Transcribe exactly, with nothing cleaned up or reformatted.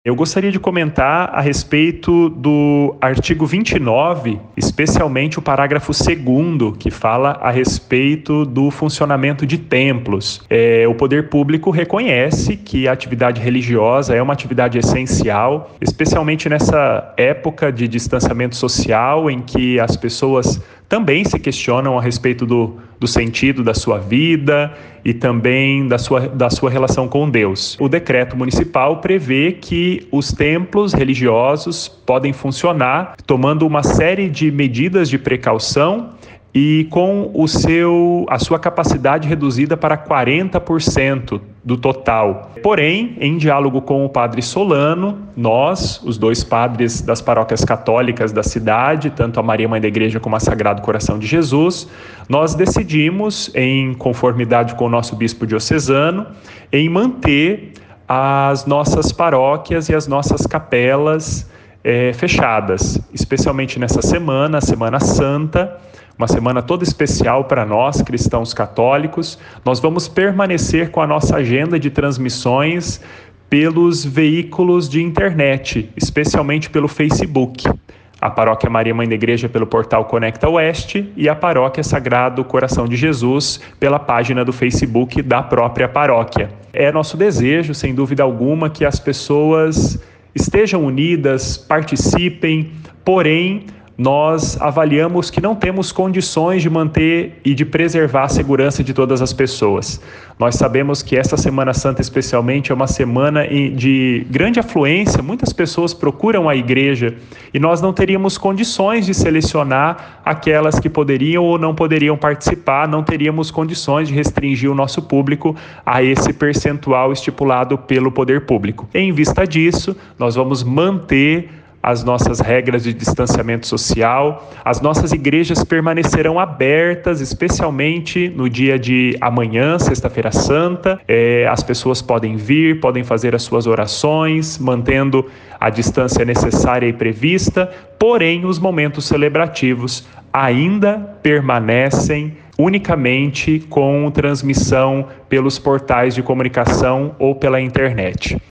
Eu gostaria de comentar a respeito do artigo vinte e nove, especialmente o parágrafo segundo, que fala a respeito do funcionamento de templos. É, o poder público reconhece que a atividade religiosa é uma atividade essencial, especialmente nessa época de distanciamento social, em que as pessoas também se questionam a respeito do, do sentido da sua vida e também da sua, da sua relação com Deus. O decreto municipal prevê que os templos religiosos podem funcionar tomando uma série de medidas de precaução e com o seu, a sua capacidade reduzida para quarenta por cento do total. Porém, em diálogo com o padre Solano, nós, os dois padres das paróquias católicas da cidade, tanto a Maria Mãe da Igreja como a Sagrado Coração de Jesus, nós decidimos, em conformidade com o nosso bispo diocesano, em manter as nossas paróquias e as nossas capelas eh, fechadas, especialmente nessa semana, a Semana Santa, uma semana toda especial para nós, cristãos católicos. Nós vamos permanecer com a nossa agenda de transmissões pelos veículos de internet, especialmente pelo Facebook. A Paróquia Maria Mãe da Igreja pelo portal Conecta Oeste e a Paróquia Sagrado Coração de Jesus pela página do Facebook da própria paróquia. É nosso desejo, sem dúvida alguma, que as pessoas estejam unidas, participem, porém, nós avaliamos que não temos condições de manter e de preservar a segurança de todas as pessoas. Nós sabemos que esta Semana Santa, especialmente, é uma semana de grande afluência, muitas pessoas procuram a igreja e nós não teríamos condições de selecionar aquelas que poderiam ou não poderiam participar, não teríamos condições de restringir o nosso público a esse percentual estipulado pelo poder público. Em vista disso, nós vamos manter as nossas regras de distanciamento social, as nossas igrejas permanecerão abertas, especialmente no dia de amanhã, Sexta-feira Santa. É, as pessoas podem vir, podem fazer as suas orações, mantendo a distância necessária e prevista, porém os momentos celebrativos ainda permanecem unicamente com transmissão pelos portais de comunicação ou pela internet.